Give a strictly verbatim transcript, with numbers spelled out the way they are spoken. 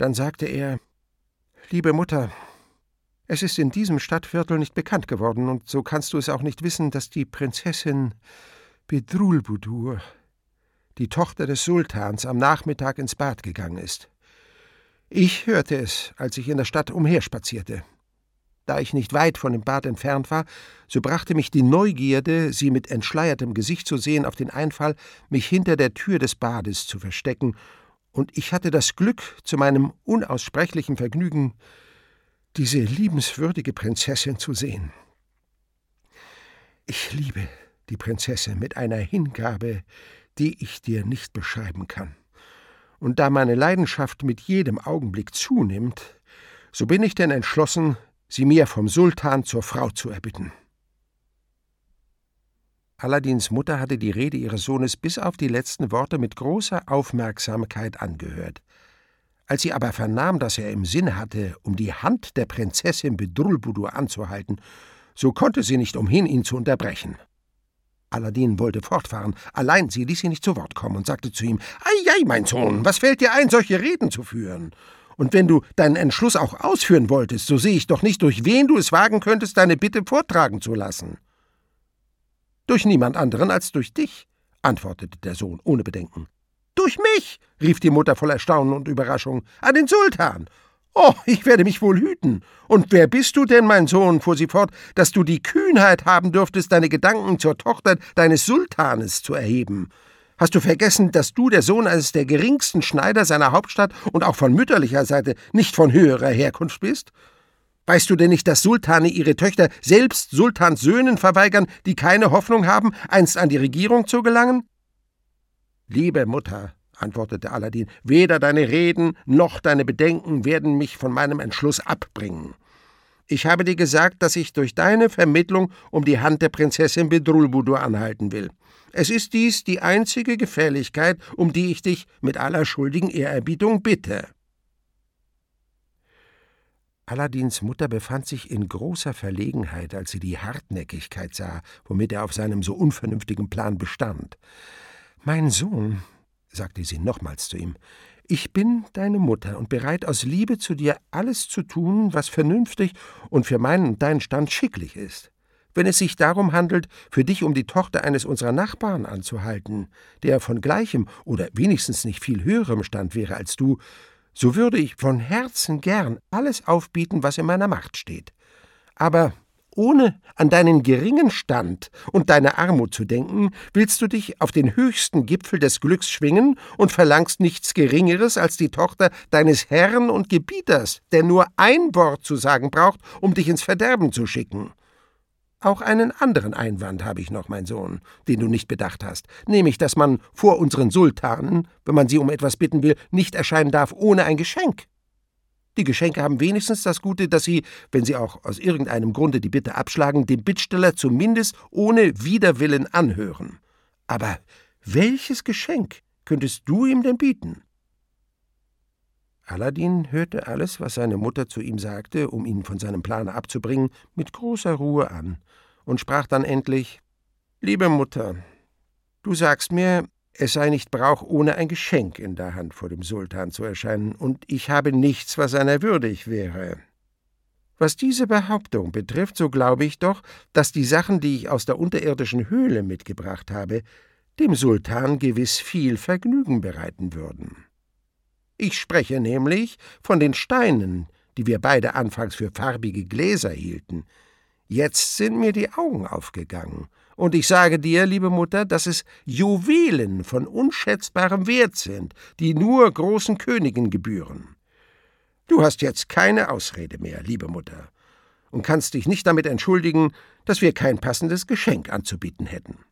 Dann sagte er: »Liebe Mutter, es ist in diesem Stadtviertel nicht bekannt geworden, und so kannst du es auch nicht wissen, dass die Prinzessin Bedrulbudur, die Tochter des Sultans, am Nachmittag ins Bad gegangen ist. Ich hörte es, als ich in der Stadt umherspazierte. Da ich nicht weit von dem Bad entfernt war, so brachte mich die Neugierde, sie mit entschleiertem Gesicht zu sehen, auf den Einfall, mich hinter der Tür des Bades zu verstecken, und ich hatte das Glück, zu meinem unaussprechlichen Vergnügen, diese liebenswürdige Prinzessin zu sehen. Ich liebe die Prinzessin mit einer Hingabe, die ich dir nicht beschreiben kann. Und da meine Leidenschaft mit jedem Augenblick zunimmt, so bin ich denn entschlossen, sie mir vom Sultan zur Frau zu erbitten.« Aladins Mutter hatte die Rede ihres Sohnes bis auf die letzten Worte mit großer Aufmerksamkeit angehört. Als sie aber vernahm, dass er im Sinn hatte, um die Hand der Prinzessin Bedrulbudur anzuhalten, so konnte sie nicht umhin, ihn zu unterbrechen. Aladin wollte fortfahren, allein sie ließ ihn nicht zu Wort kommen und sagte zu ihm: »Ei, ei, mein Sohn, was fällt dir ein, solche Reden zu führen? Und wenn du deinen Entschluss auch ausführen wolltest, so sehe ich doch nicht, durch wen du es wagen könntest, deine Bitte vortragen zu lassen.« »Durch niemand anderen als durch dich«, antwortete der Sohn ohne Bedenken. »Durch mich«, rief die Mutter voll Erstaunen und Überraschung, »an den Sultan. Oh, ich werde mich wohl hüten. Und wer bist du denn, mein Sohn, fuhr sie fort, dass du die Kühnheit haben dürftest, deine Gedanken zur Tochter deines Sultanes zu erheben? Hast du vergessen, dass du der Sohn eines der geringsten Schneider seiner Hauptstadt und auch von mütterlicher Seite nicht von höherer Herkunft bist? Weißt du denn nicht, dass Sultane ihre Töchter selbst Sultans Söhnen verweigern, die keine Hoffnung haben, einst an die Regierung zu gelangen?« »Liebe Mutter«, antwortete Aladin, »weder deine Reden noch deine Bedenken werden mich von meinem Entschluss abbringen. Ich habe dir gesagt, dass ich durch deine Vermittlung um die Hand der Prinzessin Bedrulbudur anhalten will. Es ist dies die einzige Gefälligkeit, um die ich dich mit aller schuldigen Ehrerbietung bitte.« Aladins Mutter befand sich in großer Verlegenheit, als sie die Hartnäckigkeit sah, womit er auf seinem so unvernünftigen Plan bestand. »Mein Sohn«, sagte sie nochmals zu ihm, »ich bin deine Mutter und bereit, aus Liebe zu dir alles zu tun, was vernünftig und für meinen und deinen Stand schicklich ist. Wenn es sich darum handelt, für dich um die Tochter eines unserer Nachbarn anzuhalten, der von gleichem oder wenigstens nicht viel höherem Stand wäre als du, so würde ich von Herzen gern alles aufbieten, was in meiner Macht steht. Aber ohne an deinen geringen Stand und deine Armut zu denken, willst du dich auf den höchsten Gipfel des Glücks schwingen und verlangst nichts Geringeres als die Tochter deines Herrn und Gebieters, der nur ein Wort zu sagen braucht, um dich ins Verderben zu schicken. Auch einen anderen Einwand habe ich noch, mein Sohn, den du nicht bedacht hast, nämlich, dass man vor unseren Sultanen, wenn man sie um etwas bitten will, nicht erscheinen darf ohne ein Geschenk. Die Geschenke haben wenigstens das Gute, dass sie, wenn sie auch aus irgendeinem Grunde die Bitte abschlagen, dem Bittsteller zumindest ohne Widerwillen anhören. Aber welches Geschenk könntest du ihm denn bieten?« Aladin hörte alles, was seine Mutter zu ihm sagte, um ihn von seinem Plane abzubringen, mit großer Ruhe an und sprach dann endlich: »Liebe Mutter, du sagst mir, es sei nicht Brauch, ohne ein Geschenk in der Hand vor dem Sultan zu erscheinen, und ich habe nichts, was seiner würdig wäre. Was diese Behauptung betrifft, so glaube ich doch, dass die Sachen, die ich aus der unterirdischen Höhle mitgebracht habe, dem Sultan gewiss viel Vergnügen bereiten würden. Ich spreche nämlich von den Steinen, die wir beide anfangs für farbige Gläser hielten. Jetzt sind mir die Augen aufgegangen, und ich sage dir, liebe Mutter, dass es Juwelen von unschätzbarem Wert sind, die nur großen Königen gebühren. Du hast jetzt keine Ausrede mehr, liebe Mutter, und kannst dich nicht damit entschuldigen, dass wir kein passendes Geschenk anzubieten hätten.«